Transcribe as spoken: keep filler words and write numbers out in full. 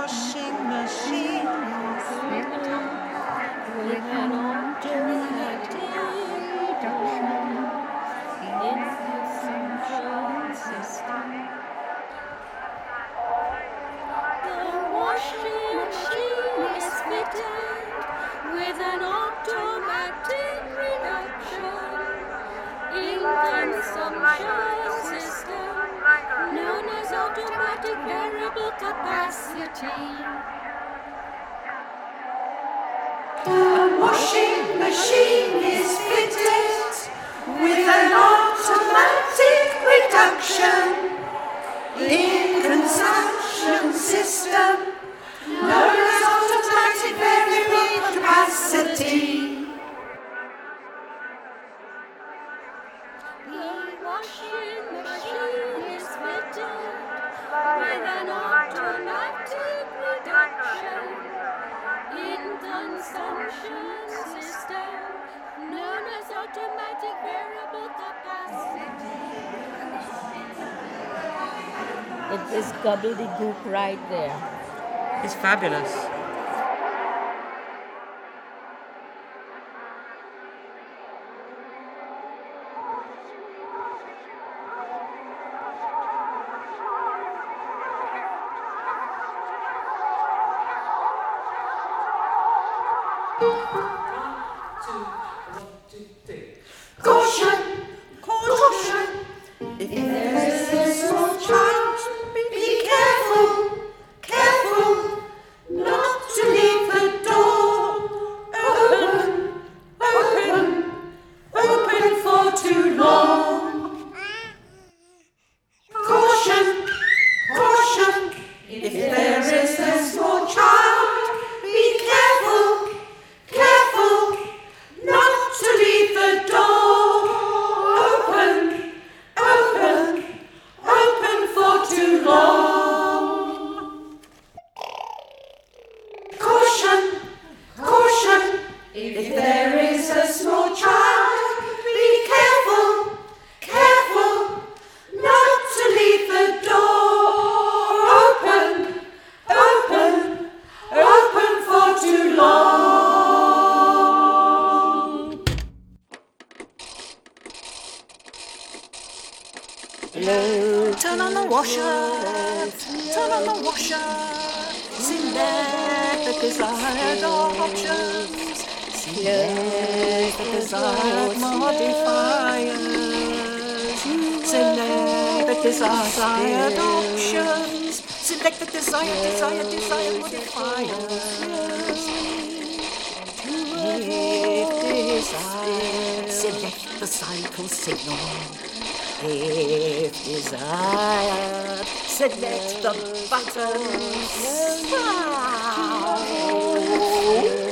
washing machine is fitted with an automatic reduction in consumption system. The washing machine is fitted with an automatic reduction in consumption system known as automatic variable capacity. The washing machine is fitted with an automatic reduction in consumption system known as automatic variable capacity. The washing machine is fitted with an automatic reduction in consumption system known as automatic variable capacity. It is gobbledygook right there. It's fabulous. Caution! Caution! If there's a small child, be careful, careful, not to leave the door open, open, open for too long. Caution! Caution! If there is a small child, be careful, careful, not to leave the door open, open, open for too long. Caution, caution, if there is a small child, be careful, careful, not to leave the door open, open, open for too long. Turn on the washer, turn on the washer. Select the desired options. Select the desired modifiers. Select the desired options. Select the desired, desired, desired modifiers. If desired, select the cycle signal. If desired, select the buttons. Wow.